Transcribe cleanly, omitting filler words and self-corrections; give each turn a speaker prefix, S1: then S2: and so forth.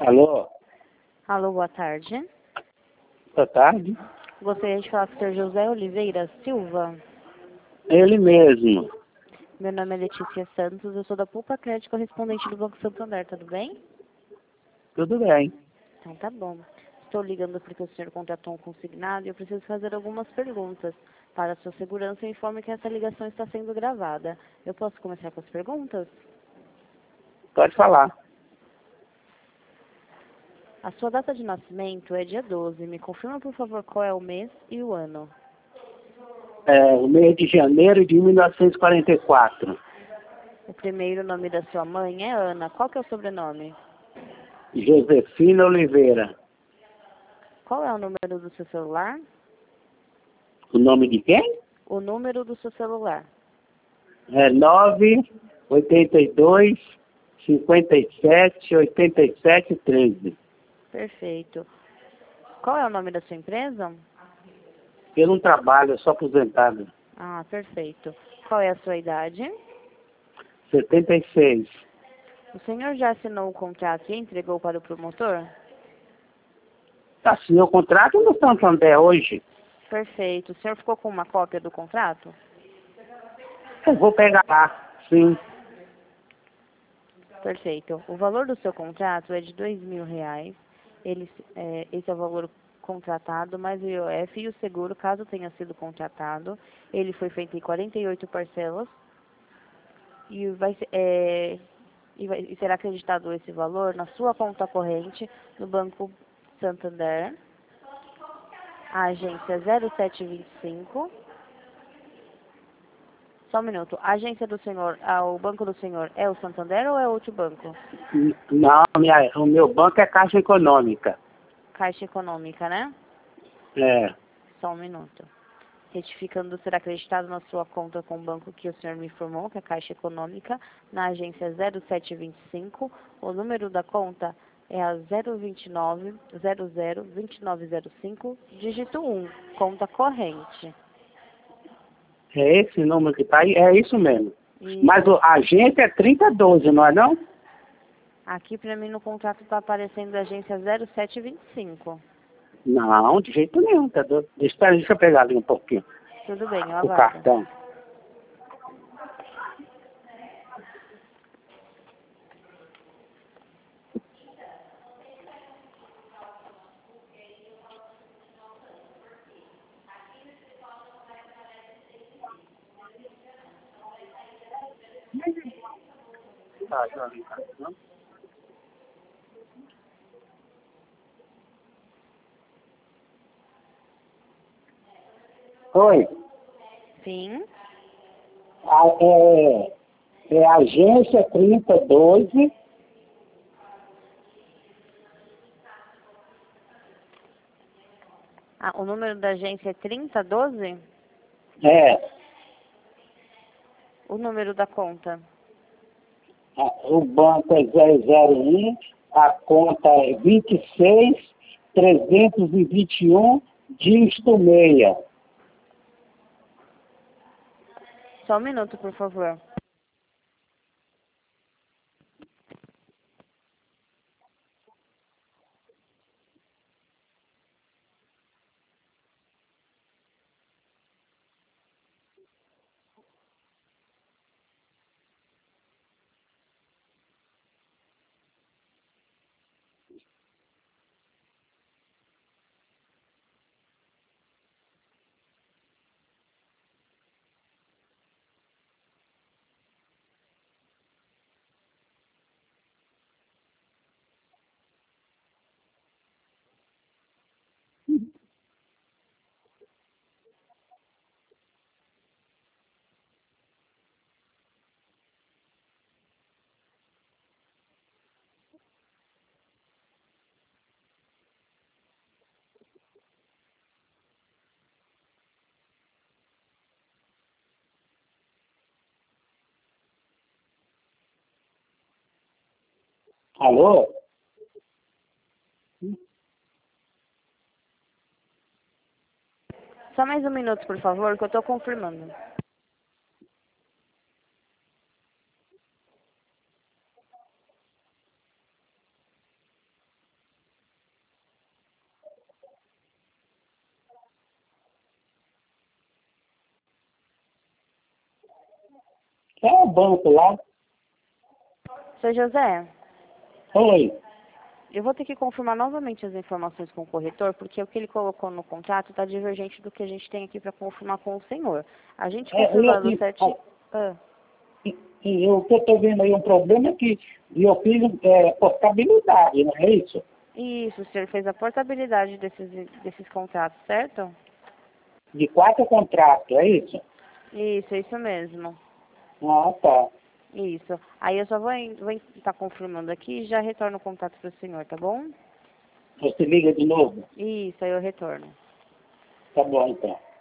S1: Alô,
S2: Alô, boa tarde.
S1: boa tarde.
S2: Gostaria de falar com o Sr. José Oliveira Silva.
S1: Ele mesmo.
S2: Meu nome é Letícia Santos, eu sou da Pulpa Crédito, correspondente do Banco Santander, tudo bem?
S1: Tudo bem.
S2: Então tá bom. Estou ligando porque o senhor contratou um consignado e eu preciso fazer algumas perguntas. Para a sua segurança, eu informo que essa ligação está sendo gravada. Eu posso começar com as perguntas?
S1: Pode falar.
S2: A sua data de nascimento é dia 12. Me confirma, por favor, qual é o mês e o ano.
S1: O mês de janeiro de 1944.
S2: O primeiro nome da sua mãe é Ana. Qual que é o sobrenome?
S1: Josefina Oliveira.
S2: Qual é o número do seu celular?
S1: O nome de quem?
S2: O número do seu celular.
S1: É 982 57 87 13.
S2: Perfeito. Qual é o nome da sua empresa?
S1: Eu não trabalho, eu sou aposentado.
S2: Ah, perfeito. Qual é a sua idade?
S1: 76.
S2: O senhor já assinou o contrato e entregou para o promotor?
S1: Assinou o contrato no Santander hoje.
S2: Perfeito. O senhor ficou com uma cópia do contrato?
S1: Eu vou pegar lá, sim.
S2: Perfeito. O valor do seu contrato é de R$ 2.000. Esse é o valor contratado, mais o IOF e o seguro, caso tenha sido contratado. Ele foi feito em 48 parcelas e e será acreditado esse valor na sua conta corrente no Banco Santander, a agência 0725. Só um minuto. A agência do senhor, o banco do senhor é o Santander ou é outro banco?
S1: Não, o meu banco é Caixa Econômica.
S2: Caixa Econômica, né?
S1: É.
S2: Só um minuto. Retificando, será acreditado na sua conta com o banco que o senhor me informou, que é a Caixa Econômica, na agência 0725. O número da conta é a 029 00 2905, dígito 1, conta corrente.
S1: É esse número que tá aí? É isso mesmo.
S2: E
S1: Mas a agência é 3012, não é não?
S2: aqui para mim no contrato está aparecendo a agência 0725.
S1: Não, de jeito nenhum, tá doido. Deixa eu pegar ali um pouquinho.
S2: Tudo bem, eu
S1: O
S2: aguardo.
S1: cartão. Tá, já vi, cartão. Oi.
S2: Sim.
S1: É a agência 3012.
S2: Ah, o número da agência é 3012?
S1: É.
S2: O número da conta?
S1: O banco é 001. A conta é 26 321, dígito 6.
S2: Só um minuto, por favor.
S1: Alô?
S2: Só mais um minuto, por favor, que eu estou confirmando.
S1: É o banco lá.
S2: Seu José,
S1: Oi.
S2: eu vou ter que confirmar novamente as informações com o corretor, porque o que ele colocou no contrato está divergente do que a gente tem aqui para confirmar com o senhor. A gente confirmando certinho... Ah,
S1: E o que eu estou vendo aí, um problema é que eu fiz portabilidade, não é isso?
S2: isso, o senhor fez a portabilidade desses contratos, certo?
S1: De 4 contratos, é isso?
S2: Isso, é isso mesmo.
S1: Ah, tá.
S2: Isso. Aí eu só vou estar confirmando aqui e já retorno o contato para o senhor, tá bom?
S1: Você liga de novo?
S2: Isso, aí eu retorno.
S1: Tá bom, então.